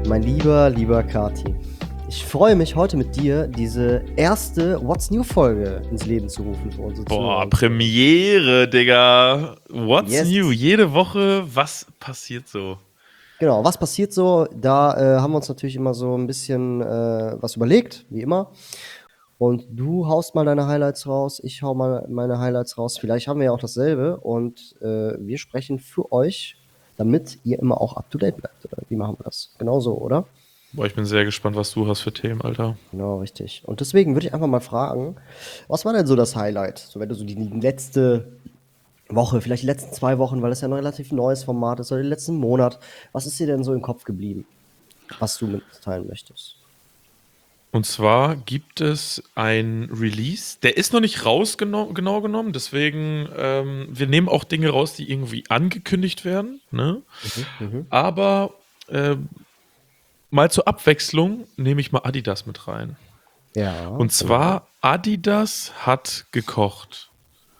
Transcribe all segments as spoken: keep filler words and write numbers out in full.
Mein lieber, lieber Kati, ich freue mich heute mit dir, diese erste What's New Folge ins Leben zu rufen für unsere Boah, Zuhörer. Premiere, Digga. What's Yes. new? Jede Woche, was passiert so? Genau, was passiert so? Da äh, haben wir uns natürlich immer so ein bisschen äh, was überlegt, wie immer. Und du haust mal deine Highlights raus, ich hau mal meine Highlights raus. Vielleicht haben wir ja auch dasselbe und äh, wir sprechen für euch, damit ihr immer auch up to date bleibt. Oder wie machen wir das? Genau so, oder? Boah, ich bin sehr gespannt, was du hast für Themen, Alter. Genau, richtig. Und deswegen würde ich einfach mal fragen, was war denn so das Highlight? So, wenn du so die letzte Woche, vielleicht die letzten zwei Wochen, weil das ja ein relativ neues Format ist, oder den letzten Monat, was ist dir denn so im Kopf geblieben, was du mitteilen möchtest? Und zwar gibt es ein Release, der ist noch nicht raus genau, genau genommen, deswegen, ähm, wir nehmen auch Dinge raus, die irgendwie angekündigt werden, ne? Mhm, mhm. Aber ähm, mal zur Abwechslung nehme ich mal Adidas mit rein. Ja, Und zwar, Adidas hat gekocht.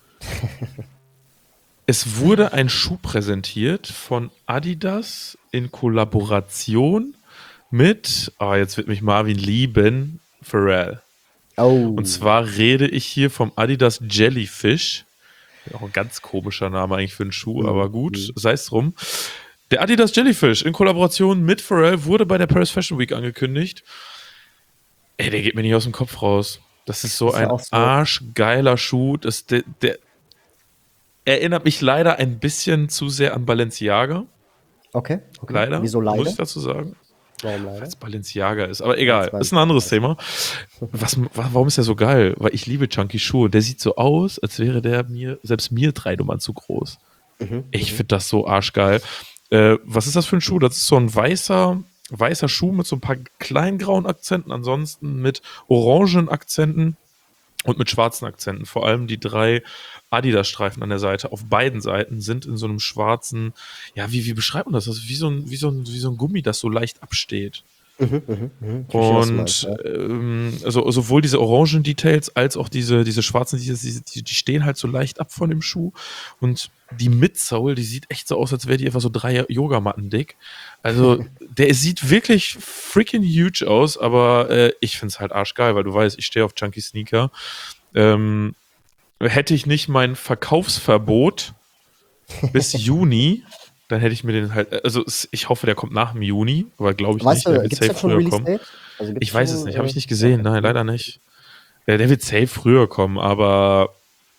Es wurde ein Schuh präsentiert von Adidas in Kollaboration mit, ah, jetzt wird mich Marvin lieben, Pharrell. oh. Und zwar rede ich hier vom Adidas Jellyfish. Auch ein ganz komischer Name eigentlich für einen Schuh, Mhm, aber gut, mhm. sei es drum. Der Adidas Jellyfish in Kollaboration mit Pharrell wurde bei der Paris Fashion Week angekündigt. Ey, der geht mir nicht aus dem Kopf raus. Das ist so Ist ja ein auch so- arschgeiler Schuh. Das, der, der erinnert mich leider ein bisschen zu sehr an Balenciaga. Okay, okay. Leider, Wieso leider? muss ich dazu sagen. Warum leider? Weil es Balenciaga ist. Aber egal, Weil's ist ein anderes Balenciaga Thema. Was, warum ist der so geil? Weil ich liebe Chunky Schuhe. Der sieht so aus, als wäre der mir, selbst mir drei Nummern zu groß. Mhm, Ich mhm. finde das so arschgeil. Äh, was ist das für ein Schuh? Das ist so ein weißer, weißer Schuh mit so ein paar kleinen grauen Akzenten, ansonsten mit orangen Akzenten und mit schwarzen Akzenten. Vor allem die drei Adidas-Streifen an der Seite, auf beiden Seiten, sind in so einem schwarzen, ja, wie, wie beschreibt man das? Das ist wie so ein, wie so ein, wie so ein Gummi, das so leicht absteht. Mhm, mhm, mhm. Ich verstehe, was du meinst, Und ja. ähm, also sowohl diese orangen Details als auch diese, diese schwarzen, die, die, die stehen halt so leicht ab von dem Schuh. Und die Midsole, die sieht echt so aus, als wäre die etwa so drei Yogamatten dick. Also der sieht wirklich freaking huge aus, aber äh, ich finde es halt arschgeil, weil du weißt, ich stehe auf Chunky Sneaker. Ähm, hätte ich nicht mein Verkaufsverbot bis Juni, dann hätte ich mir den halt, also es- ich hoffe, der kommt nach dem Juni, aber glaube ich Weißt nicht, der du, wird gibt es safe da schon früher Release kommen. Date? Also gibt's Ich weiß schon, es nicht, habe ich äh, nicht gesehen, okay. nein, leider nicht. Der, der wird safe früher kommen, aber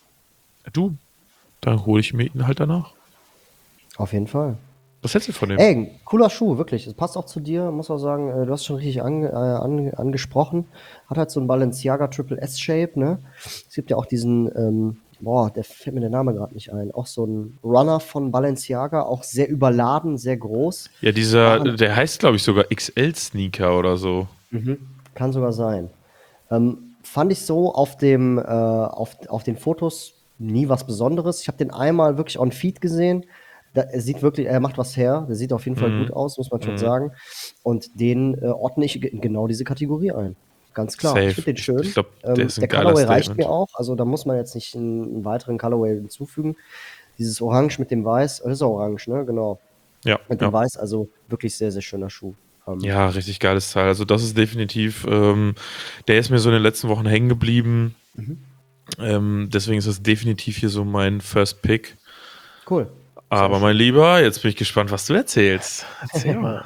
du, dann hole ich mir ihn halt danach. Auf jeden Fall. Was hältst du von dem? Ey, cooler Schuh, wirklich. Es passt auch zu dir, muss auch sagen, äh, du hast schon richtig ange, äh, ange, angesprochen. Hat halt so ein Balenciaga Triple S-Shape, ne? Es gibt ja auch diesen, ähm, boah, der fällt mir der Name gerade nicht ein. Auch so ein Runner von Balenciaga, auch sehr überladen, sehr groß. Ja, dieser, Waren, der heißt, glaube ich, sogar X L-Sneaker oder so. mhm, kann sogar sein. Ähm, fand ich so auf dem, äh, auf, auf den Fotos nie was Besonderes. Ich habe den einmal wirklich on Feed gesehen. Da, er sieht wirklich, er macht was her. Der sieht auf jeden Fall gut aus, muss man schon Mhm. sagen. Und den äh, ordne ich in genau diese Kategorie ein. Ganz klar. Ich Safe. finde den Ich, schön. ich glaube, der Ähm, ist ein der geiler Colorway reicht Statement. mir auch. Also da muss man jetzt nicht einen, einen weiteren Colorway hinzufügen. Dieses Orange mit dem Weiß, das ist auch Orange, ne? Genau. Ja, Mit dem ja. Weiß, also wirklich sehr, sehr schöner Schuh. Ähm, Ja, richtig geiles Teil. Also das ist definitiv, ähm, der ist mir so in den letzten Wochen hängen geblieben. Mhm. Ähm, deswegen ist das definitiv hier so mein First Pick. Cool. Aber Sehr mein schön. Lieber, jetzt bin ich gespannt, was du erzählst. Erzähl mal.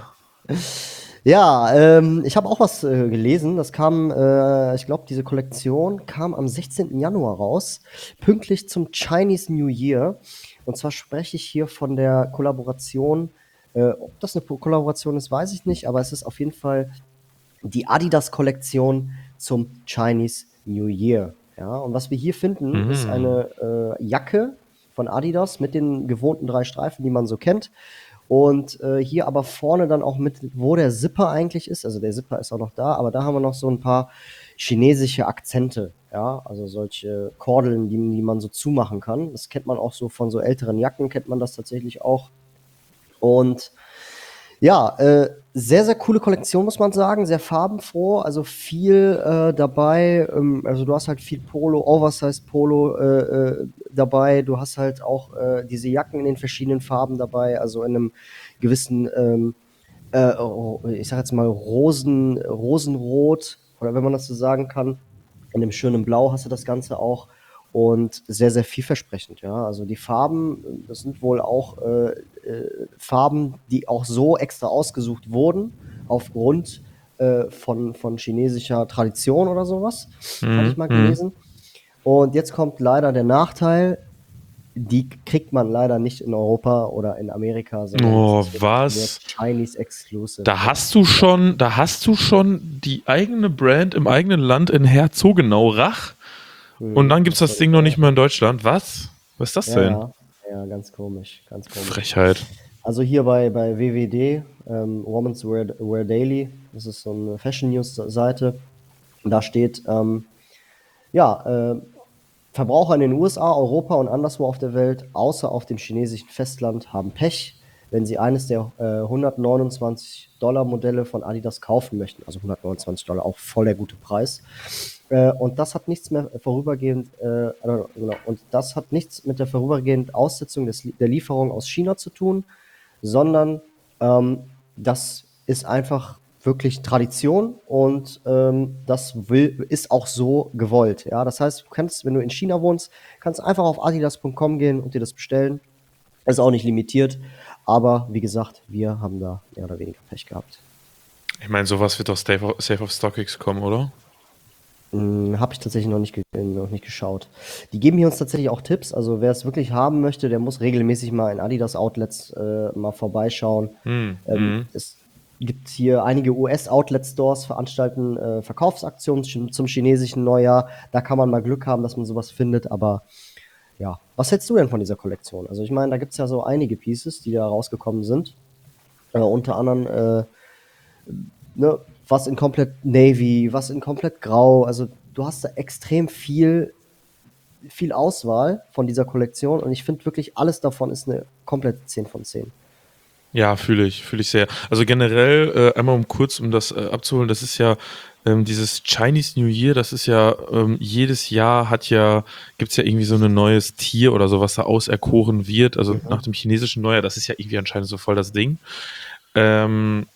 Ja, ähm, ich habe auch was äh, gelesen. Das kam, äh, ich glaube, diese Kollektion kam am sechzehnten Januar raus, pünktlich zum Chinese New Year. Und zwar spreche ich hier von der Kollaboration. Äh, ob das eine Kollaboration ist, weiß ich nicht, aber es ist auf jeden Fall die Adidas-Kollektion zum Chinese New Year. Ja, und was wir hier finden, ist Mhm. eine äh, Jacke von Adidas mit den gewohnten drei Streifen, die man so kennt. Und äh, hier aber vorne dann auch mit, wo der Zipper eigentlich ist. Also der Zipper ist auch noch da, aber da haben wir noch so ein paar chinesische Akzente. Ja, also solche Kordeln, die, die man so zumachen kann. Das kennt man auch so von so älteren Jacken, kennt man das tatsächlich auch. Und ja, äh, sehr, sehr coole Kollektion, muss man sagen. Sehr farbenfroh, also viel äh, dabei. Ähm, also du hast halt viel Polo, Oversized Polo äh, äh, dabei. Du hast halt auch äh, diese Jacken in den verschiedenen Farben dabei, also in einem gewissen ähm, äh, oh, ich sag jetzt mal Rosen, Rosenrot, oder wenn man das so sagen kann. In dem schönen Blau hast du das Ganze auch und sehr, sehr vielversprechend, ja. Also die Farben, das sind wohl auch äh, äh, Farben, die auch so extra ausgesucht wurden, aufgrund äh, von, von chinesischer Tradition oder sowas, hatte ich Mhm. mal Mhm. gelesen. Und jetzt kommt leider der Nachteil, die kriegt man leider nicht in Europa oder in Amerika, sondern das Oh, ist wirklich nur was? Chinese Exclusive. Da Ja. hast du schon, da hast du schon die eigene Brand im eigenen Land in Herzogenaurach und Hm, dann gibt's das das soll, Ding noch nicht ja, mal in Deutschland. Was? Was ist das ja, denn? ja, ja, ganz komisch, ganz komisch. Frechheit. Also hier bei, bei W W D, ähm, Women's Wear, Wear Daily, das ist so eine Fashion News Seite, da steht, ähm, ja, äh, Verbraucher in den U S A, Europa und anderswo auf der Welt, außer auf dem chinesischen Festland, haben Pech, wenn sie eines der äh, hundertneunundzwanzig Dollar Modelle von Adidas kaufen möchten. Also hundertneunundzwanzig Dollar, auch voll der gute Preis. Äh, und das hat nichts mehr vorübergehend, äh, äh, genau, und das hat nichts mit der vorübergehenden Aussetzung des, der Lieferung aus China zu tun, sondern ähm, das ist einfach wirklich Tradition und ähm, das will, ist auch so gewollt. Ja? Das heißt, du kannst, wenn du in China wohnst, kannst einfach auf adidas punkt com gehen und dir das bestellen. Ist auch nicht limitiert, aber wie gesagt, wir haben da mehr oder weniger Pech gehabt. Ich meine, sowas wird doch Safe of, Safe of StockX kommen, oder? Hm, habe ich tatsächlich noch nicht, ge noch nicht geschaut. Die geben hier uns tatsächlich auch Tipps. Also wer es wirklich haben möchte, der muss regelmäßig mal in Adidas-Outlets äh, mal vorbeischauen. Hm. Ähm, Hm. es gibt hier einige U S-Outlet-Stores, veranstalten äh, Verkaufsaktionen zum, zum chinesischen Neujahr. Da kann man mal Glück haben, dass man sowas findet. Aber ja, was hältst du denn von dieser Kollektion? Also ich meine, da gibt es ja so einige Pieces, die da rausgekommen sind. Äh, unter anderem äh, ne, was in komplett Navy, was in komplett Grau. Also du hast da extrem viel, viel Auswahl von dieser Kollektion und ich finde wirklich, alles davon ist eine komplette zehn von zehn. Ja, fühle ich, fühle ich sehr. Also generell, äh, einmal um kurz, um das äh, abzuholen, das ist ja ähm, dieses Chinese New Year, das ist ja ähm, jedes Jahr hat ja, gibt's ja irgendwie so ein neues Tier oder so, was da auserkoren wird, also nach Mhm. dem chinesischen Neujahr, das ist ja irgendwie anscheinend so voll das Ding. Ähm,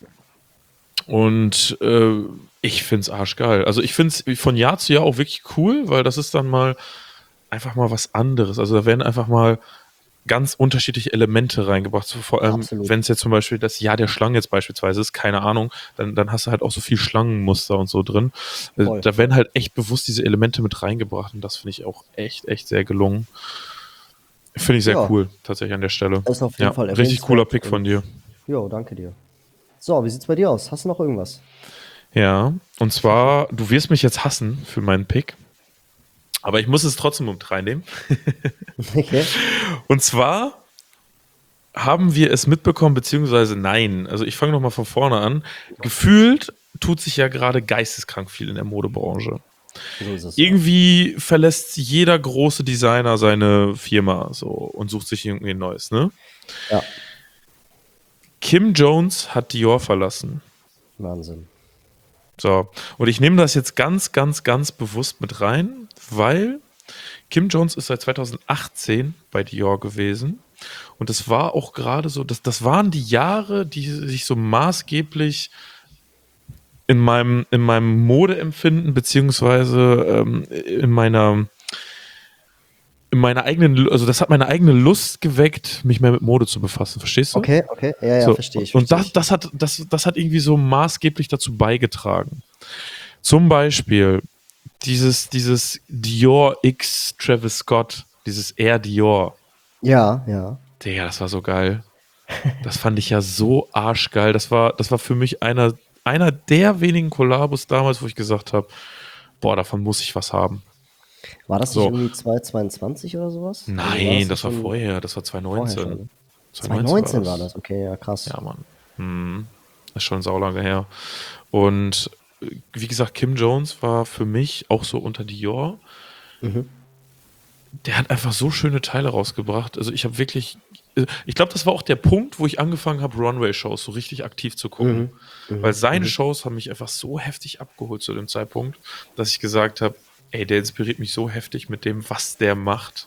und äh, ich find's arschgeil. Also ich find's von Jahr zu Jahr auch wirklich cool, weil das ist dann mal einfach mal was anderes. Also da werden einfach mal ganz unterschiedliche Elemente reingebracht. So, vor allem, Absolut. wenn es jetzt zum Beispiel das Jahr der Schlange jetzt beispielsweise ist, keine Ahnung, dann, dann hast du halt auch so viel Schlangenmuster und so drin. Äh, Voll, Da werden voll. halt echt bewusst diese Elemente mit reingebracht und das finde ich auch echt, echt sehr gelungen. Finde ich sehr Ja, cool, tatsächlich an der Stelle. ist auf jeden Ja, Fall richtig cooler erwähnenswert Pick von und dir. jo, danke dir. So, wie sieht's bei dir aus? Hast du noch irgendwas? Ja, und zwar, du wirst mich jetzt hassen für meinen Pick, aber ich muss es trotzdem mit reinnehmen. Okay. Und zwar haben wir es mitbekommen, beziehungsweise nein. Also ich fange nochmal von vorne an. Gefühlt tut sich ja gerade geisteskrank viel in der Modebranche. So ist es, ja. Irgendwie verlässt jeder große Designer seine Firma so und sucht sich irgendwie ein neues, ne? Ja, Kim Jones hat Dior verlassen. Wahnsinn. So, und ich nehme das jetzt ganz, ganz, ganz bewusst mit rein, weil Kim Jones ist seit zweitausendachtzehn bei Dior gewesen. Und das war auch gerade so, das, das waren die Jahre, die sich so maßgeblich in meinem, in meinem Modeempfinden, beziehungsweise ähm, in meiner, in meiner eigenen, also das hat meine eigene Lust geweckt, mich mehr mit Mode zu befassen, verstehst du? Okay, okay. Ja, ja, So, verstehe ich, und verstehe das, ich. das, hat, das, das hat irgendwie so maßgeblich dazu beigetragen. Zum Beispiel dieses, dieses Dior X Travis Scott, dieses Air Dior. Ja, ja. Digga, das war so geil. Das fand ich ja so arschgeil. Das war, das war für mich einer, einer der wenigen Kollabos damals, wo ich gesagt habe, boah, davon muss ich was haben. War das nicht So, irgendwie zweitausendzweiundzwanzig oder sowas? Also war nein, das das nicht war schon vorher, das war vorher zwanzig neunzehn. schon? Ne? zwanzig neunzehn war zweitausendneunzehn war das. das, okay, ja, krass. Ja, Mann. Hm, ist schon saulange her. Und äh, wie gesagt, Kim Jones war für mich auch so unter Dior. Mhm. Der hat einfach so schöne Teile rausgebracht. Also ich habe wirklich, äh, ich glaube, das war auch der Punkt, wo ich angefangen habe, Runway-Shows so richtig aktiv zu gucken. Mhm. Weil Mhm. seine Mhm. Shows haben mich einfach so heftig abgeholt zu dem Zeitpunkt, dass ich gesagt habe, ey, der inspiriert mich so heftig mit dem, was der macht.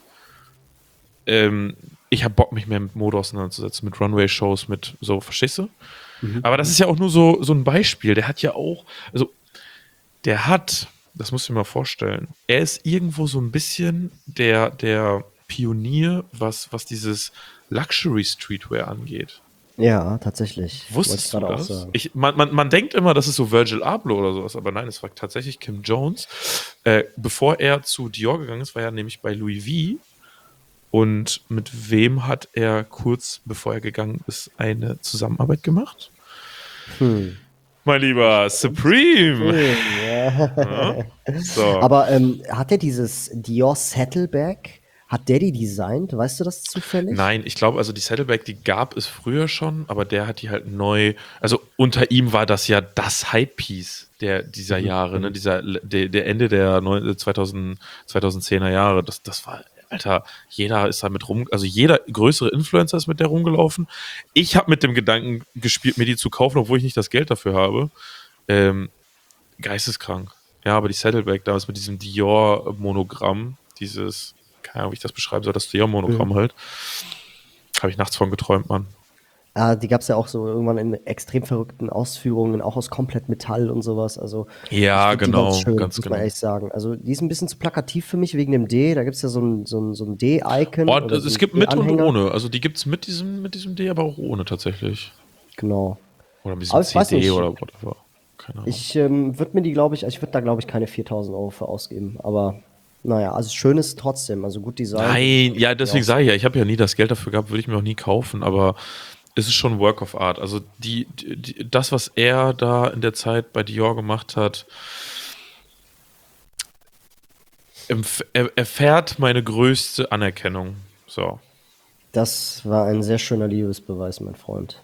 Ähm, ich habe Bock, mich mehr mit Mode auseinanderzusetzen, mit Runway-Shows, mit so, verstehst du? Mhm. Aber das ist ja auch nur so, so ein Beispiel. Der hat ja auch, also der hat, das musst du dir mal vorstellen, er ist irgendwo so ein bisschen der, der Pionier, was, was dieses Luxury Streetwear angeht. Ja, tatsächlich. Wollte ich Wusstest du gerade auch das? sagen. Ich, man, man, man denkt immer, das ist so Virgil Abloh oder sowas, aber nein, es war tatsächlich Kim Jones. Äh, bevor er zu Dior gegangen ist, war er nämlich bei Louis V. Und mit wem hat er kurz bevor er gegangen ist eine Zusammenarbeit gemacht? Hm. Mein lieber Supreme. Ja. Ja? So. Aber ähm, hat der dieses Dior Saddleback, hat der die designt? Weißt du das zufällig? Nein, ich glaube, also die Saddleback, die gab es früher schon, aber der hat die halt neu, also unter ihm war das ja das Hype-Piece der, dieser Mhm. Jahre, ne? Dieser, der, der Ende der neun- zweitausend, zweitausendzehner Jahre, das, das war, Alter, jeder ist da mit rum, also jeder größere Influencer ist mit der rumgelaufen. Ich habe mit dem Gedanken gespielt, mir die zu kaufen, obwohl ich nicht das Geld dafür habe. Ähm, geisteskrank. Ja, aber die Saddleback damals mit diesem Dior-Monogramm, dieses, keine Ahnung, wie ich das beschreiben soll, das Dior-Monogramm Mhm. halt, habe ich nachts von geträumt, Mann. Ah, die gab es ja auch so irgendwann in extrem verrückten Ausführungen, auch aus komplett Metall und sowas. Also ich Ja, finde die ganz genau, schön, ganz muss man genau. ehrlich sagen. Also die ist ein bisschen zu plakativ für mich wegen dem D. Da gibt es ja so ein, so ein, so ein D-Icon Oh, oder so es ein gibt mit und D-Anhänger. ohne. Also die gibt es mit diesem, mit diesem D, aber auch ohne tatsächlich. Genau. Oder mit diesem Aber ich weiß C D nicht. oder whatever. Keine Ahnung. Ich ähm, würde mir die, glaube ich, ich würde da, glaube ich, keine viertausend Euro für ausgeben. Aber naja, also schön ist trotzdem. Also gut designt. Nein, ja, Ja, deswegen auch sage ich so. ja, ich habe ja nie das Geld dafür gehabt, würde ich mir auch nie kaufen, aber es ist schon Work of Art. Also die, die, das, was er da in der Zeit bei Dior gemacht hat, empf- er, erfährt meine größte Anerkennung. So. Das war ein sehr schöner Liebesbeweis, mein Freund.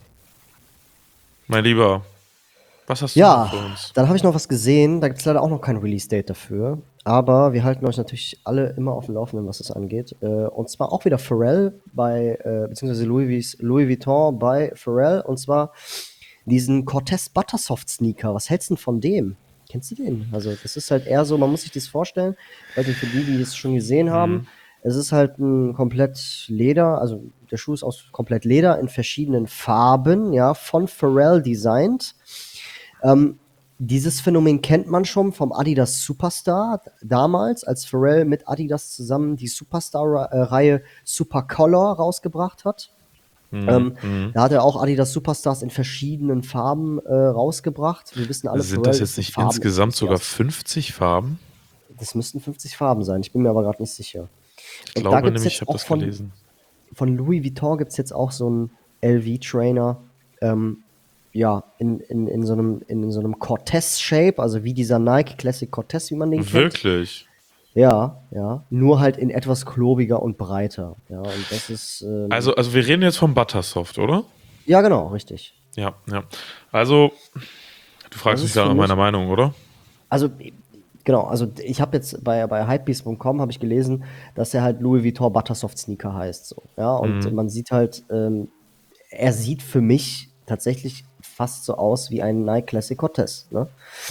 Mein Lieber, was hast du noch Ja, für uns? dann habe ich noch was gesehen. Da gibt es leider auch noch kein Release-Date dafür. Aber wir halten euch natürlich alle immer auf dem Laufenden, was das angeht. Äh, und zwar auch wieder Pharrell bei, äh, beziehungsweise Louis, Louis Vuitton bei Pharrell. Und zwar diesen Cortez Buttersoft Sneaker. Was hältst du denn von dem? Kennst du den? Also, das ist halt eher so, man muss sich das vorstellen. Ich weiß nicht, für die, die es schon gesehen haben. Es ist halt ein komplett Leder, also der Schuh ist aus komplett Leder in verschiedenen Farben, ja, von Pharrell designt. Ähm, dieses Phänomen kennt man schon vom Adidas Superstar damals, als Pharrell mit Adidas zusammen die Superstar-Reihe Supercolor rausgebracht hat. Ähm, Mhm. da hat er auch Adidas Superstars in verschiedenen Farben äh, rausgebracht. Wir wissen alle, Sind das Pharrell jetzt ist ein nicht insgesamt sogar Farbenenthusiast. fünfzig Farben? Das müssten fünfzig Farben sein, ich bin mir aber gerade nicht sicher. Ich Und da glaube gibt es nämlich, ich jetzt habe auch das von, gelesen. von Louis Vuitton gibt es jetzt auch so einen L V-Trainer, ähm, ja, in, in, in so einem, in so einem Cortez-Shape, also wie dieser Nike Classic Cortez, wie man den kennt. Wirklich? Ja, ja. Nur halt in etwas klobiger und breiter. Ja, und das ist. Ähm, Also, also wir reden jetzt vom Buttersoft, oder? ja, genau, richtig. Ja, ja. Also, du Das fragst mich ist da für nach mich. meiner Meinung, oder? Also, genau, also ich habe jetzt bei, bei hypebeast punkt com habe ich gelesen, dass er halt Louis Vuitton Buttersoft Sneaker heißt. So. Ja, und Mhm. man sieht halt, ähm, er sieht für mich tatsächlich fast so aus wie ein Nike Classic Cortez. Ne?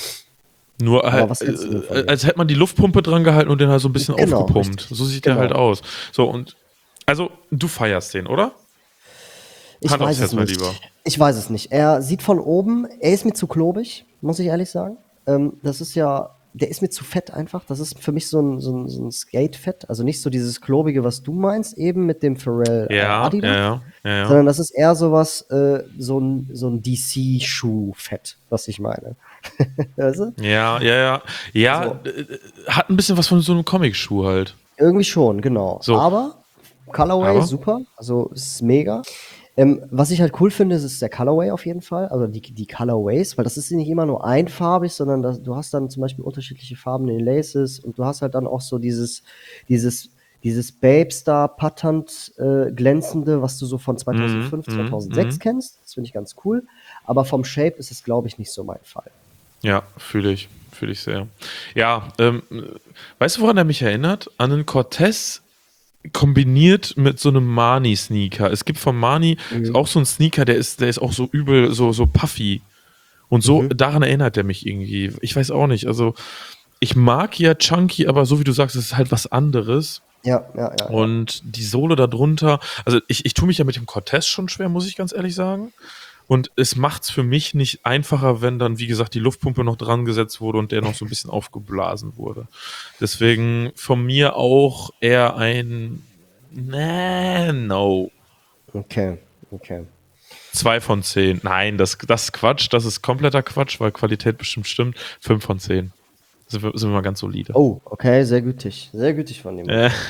Nur Aber halt, was hältst du denn von äh, dem? als hätte man die Luftpumpe dran gehalten und den halt so ein bisschen Genau, aufgepumpt. richtig. So sieht der halt Genau. aus. So, und also, du feierst den, oder? Ich Hand aufs weiß es Herz, mein Lieber. nicht. Ich weiß es nicht. Er sieht von oben, er ist mir zu klobig, muss ich ehrlich sagen. Ähm, das ist ja, der ist mir zu fett einfach. Das ist für mich so ein, so ein, so ein Skate-Fett. Also nicht so dieses klobige, was du meinst, eben mit dem Pharrell äh, Ja, Adidas, ja, ja, ja, ja. sondern das ist eher sowas, äh, so ein, so ein D C-Schuh-Fett, was ich meine. Weißt du? Ja, ja, ja. Ja, So. äh, äh, hat ein bisschen was von so einem Comic-Schuh halt. Irgendwie schon, genau. So, Aber Colorway aber super, also ist mega. Ähm, was ich halt cool finde, ist, ist der Colorway auf jeden Fall, also die, die Colorways, weil das ist nicht immer nur einfarbig, sondern das, du hast dann zum Beispiel unterschiedliche Farben in den Laces und du hast halt dann auch so dieses, dieses, dieses Babestar Patent äh, glänzende, was du so von mhm, zweitausendfünf, mhm, zweitausendsechs mhm. kennst. Das finde ich ganz cool. Aber vom Shape ist es, glaube ich, nicht so mein Fall. Ja, fühle ich, fühle ich sehr. Ja, ähm, weißt du, woran er mich erinnert? An einen Cortez kombiniert mit so einem Marni-Sneaker. Es gibt von Marni Mhm. auch so einen Sneaker, der ist, der ist auch so übel, so, so puffy. Und so, Mhm. daran erinnert er mich irgendwie. Ich weiß auch nicht. Also, ich mag ja Chunky, aber so wie du sagst, es ist halt was anderes. Ja, ja, ja, ja. Und die Sohle darunter, also ich, ich tue mich ja mit dem Cortez schon schwer, muss ich ganz ehrlich sagen. Und es macht es für mich nicht einfacher, wenn dann, wie gesagt, die Luftpumpe noch dran gesetzt wurde und der noch so ein bisschen aufgeblasen wurde. Deswegen von mir auch eher ein nee, no. Okay, okay. Zwei von zehn. Nein, das, das ist Quatsch. Das ist kompletter Quatsch, weil Qualität bestimmt stimmt. Fünf von zehn. Sind wir, sind wir mal ganz solide. Oh, okay, sehr gütig. Sehr gütig von dem. Äh.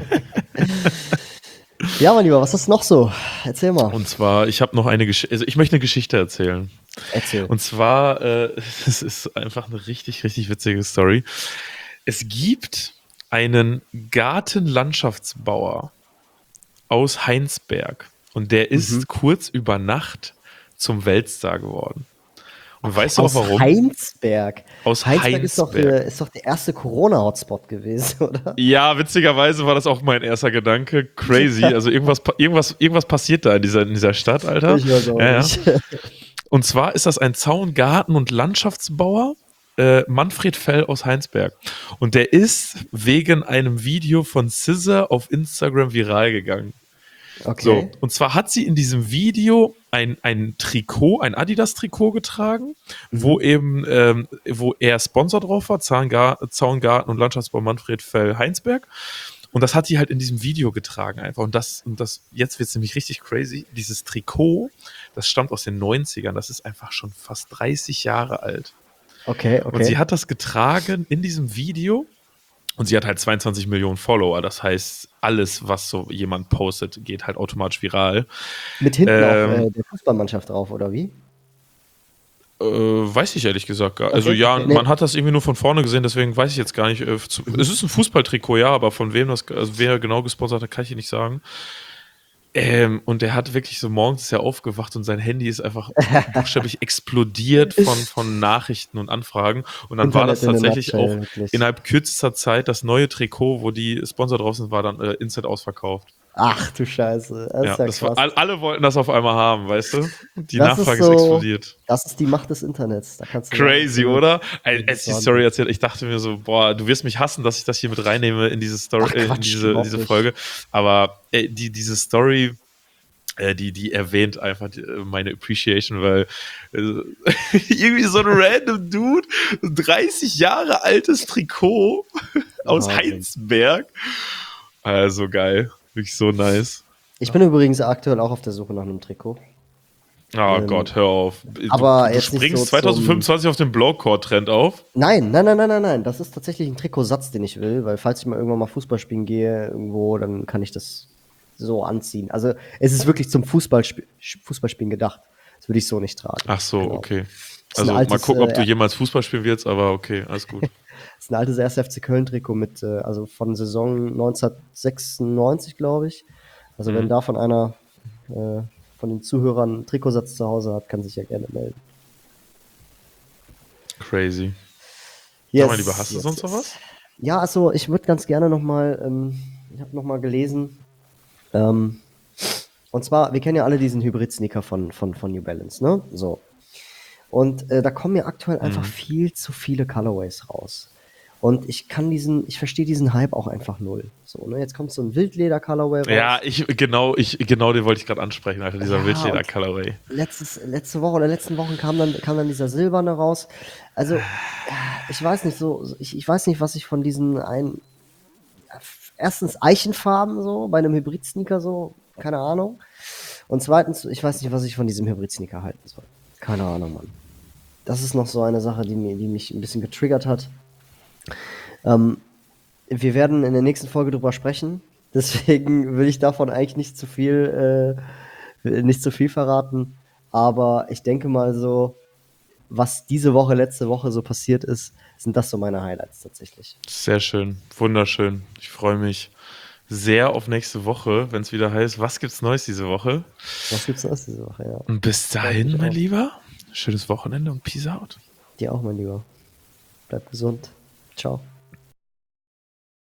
Ja, mein Lieber, was ist noch so? Erzähl mal. Und zwar, ich habe noch eine Geschichte, also ich möchte eine Geschichte erzählen. Erzähl. Und zwar, äh, es ist einfach eine richtig, richtig witzige Story. Es gibt einen Gartenlandschaftsbauer aus Heinsberg und der ist Mhm. kurz über Nacht zum Weltstar geworden. Und weißt du auch Aus warum? Heinsberg. Aus Heinsberg ist doch, Heinsberg. äh, ist doch der erste Corona-Hotspot gewesen, oder? Ja, witzigerweise war das auch mein erster Gedanke. Crazy. Also irgendwas, pa- irgendwas, irgendwas passiert da in dieser, in dieser Stadt, Alter. Ich weiß auch Ja, ja. nicht. Und zwar ist das ein Zaun-, Garten- und Landschaftsbauer, äh, Manfred Fell aus Heinsberg. Und der ist wegen einem Video von S Z A auf Instagram viral gegangen. Okay. So, und zwar hat sie in diesem Video ein, ein Trikot, ein Adidas-Trikot getragen, Mhm. wo eben, ähm, wo er Sponsor drauf war, Zaungar- Zaun-, Garten- und Landschaftsbau Manfred Fell Heinsberg. Und das hat sie halt in diesem Video getragen einfach. Und das, und das, jetzt wird es nämlich richtig crazy. Dieses Trikot, das stammt aus den neunzigern. Das ist einfach schon fast dreißig Jahre alt. Okay, okay. Und sie hat das getragen in diesem Video. Und sie hat halt zweiundzwanzig Millionen Follower. Das heißt, alles, was so jemand postet, geht halt automatisch viral. Mit hinten ähm, auch äh, der Fußballmannschaft drauf, oder wie? Äh, weiß ich ehrlich gesagt gar nicht. Also Okay, ja, okay, nee. man hat das irgendwie nur von vorne gesehen, deswegen weiß ich jetzt gar nicht. Äh, zu, es ist ein Fußballtrikot, ja, aber von wem das, also wer genau gesponsert hat, kann ich dir nicht sagen. Ähm, und der hat wirklich so morgens ist er aufgewacht und sein Handy ist einfach buchstäblich explodiert von, von Nachrichten und Anfragen. Und dann war Internet das in a tatsächlich nutshell, auch wirklich. innerhalb kürzester Zeit das neue Trikot, wo die Sponsor drauf sind, war dann äh, instant ausverkauft. Ach du Scheiße, das Ja, ist ja das krass. war, all- alle wollten das auf einmal haben, weißt du? Die Das ist Nachfrage so- ist explodiert. Das ist die Macht des Internets. Da kannst du Crazy, sagen, oder? Als Das ich ist die Wahnsinn. Story erzählt, ich dachte mir so, boah, du wirst mich hassen, dass ich das hier mit reinnehme in diese Story, Ach, äh, in Quatsch, diese, überhaupt diese nicht. Folge. Aber äh, die, diese Story, äh, die, die erwähnt einfach die, äh, meine Appreciation, weil äh, irgendwie so ein random Dude, dreißig Jahre altes Trikot aus Wahnsinn. Heinsberg. Also geil. Wirklich so nice. Ich bin übrigens aktuell auch auf der Suche nach einem Trikot. Oh Ähm, Gott, hör auf. Du, aber du jetzt nicht springst so zum- zwanzig fünfundzwanzig auf den Blowcore-Trend auf. Nein, nein, nein, nein, nein, nein. Das ist tatsächlich ein Trikotsatz, den ich will, weil falls ich mal irgendwann mal Fußball spielen gehe, irgendwo, dann kann ich das so anziehen. Also es ist wirklich zum Fußballsp Fußballspielen gedacht. Das würde ich so nicht tragen. Ach so, Genau. okay. ist ein Also mal altes, gucken, ob du äh, jemals Fußball spielen wirst, aber okay, alles gut. Das ist ein altes erster F C Köln-Trikot mit, äh, also von Saison neunzehnhundertsechsundneunzig, glaube ich. Also Mhm. wenn da von einer äh, von den Zuhörern einen Trikotsatz zu Hause hat, kann sich ja gerne melden. Crazy. Yes, Sag mal lieber, hast du yes, sonst noch yes. was? Ja, also ich würde ganz gerne nochmal, ähm, ich habe nochmal gelesen, ähm, und zwar, wir kennen ja alle diesen Hybrid-Sneaker von, von, von New Balance, ne? So. Und äh, da kommen ja aktuell einfach Mhm. viel zu viele Colorways raus. Und ich kann diesen, ich verstehe diesen Hype auch einfach null. So, ne? Jetzt kommt so ein Wildleder-Colorway raus. Ja, ich, genau, ich, genau den wollte ich gerade ansprechen, Alter, dieser Ja, Wildleder und- Colorway. Letztes, letzte Woche oder letzten Wochen kam dann, kam dann dieser Silberne raus. Also, ich weiß nicht so, ich, ich weiß nicht, was ich von diesen ein, erstens Eichenfarben so, bei einem Hybrid-Sneaker so, keine Ahnung. Und zweitens, ich weiß nicht, was ich von diesem Hybrid-Sneaker halten soll. Keine Ahnung, Mann. Das ist noch so eine Sache, die, mir, die mich ein bisschen getriggert hat. Ähm, wir werden in der nächsten Folge drüber sprechen. Deswegen will ich davon eigentlich nicht zu viel, äh, nicht zu viel verraten. Aber ich denke mal so, was diese Woche, letzte Woche so passiert ist, sind das so meine Highlights tatsächlich. Sehr schön, wunderschön. Ich freue mich sehr auf nächste Woche, wenn es wieder heißt, was gibt's Neues diese Woche? Was gibt's noch diese Woche, ja. Und bis Freut dahin, mich mein auch. Lieber, schönes Wochenende und Peace out. Dir auch, mein Lieber. Bleib gesund. Ciao.